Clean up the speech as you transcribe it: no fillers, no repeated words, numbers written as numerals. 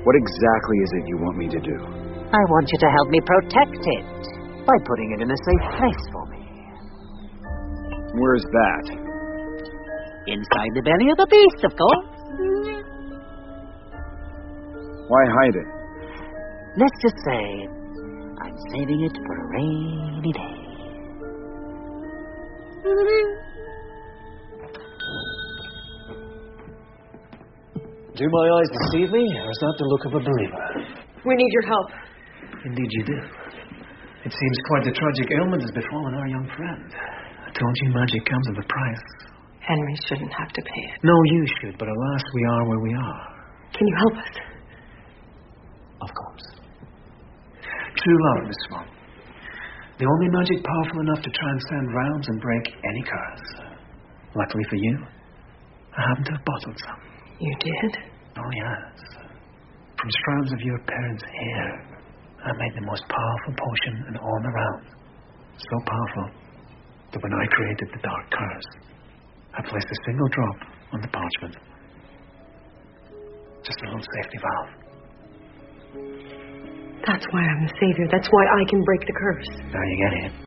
What exactly is it you want me to do? I want you to help me protect it by putting it in a safe place for me. Where's that? Inside the belly of the beast, of course. Why hide it? Let's just say I'm saving it for a rainy day. Do my eyes deceive me, or is that the look of a believer? We need your help. Indeed you do. It seems quite a tragic ailment has befallen our young friend. I told you magic comes with a price. Henry shouldn't have to pay it. No, you should, but alas, we are where we are. Can you help us? Of course. True love, Miss Swan. The only magic powerful enough to transcend realms and break any curse. Luckily for you, I happen to have bottled some. You did? Oh, yes. From strands of your parents' hair, I made the most powerful potion in all the realms. So powerful that when I created the dark curse, I placed a single drop on the parchment. Just a little safety valve. That's why I'm the savior. That's why I can break the curse. Now you get it.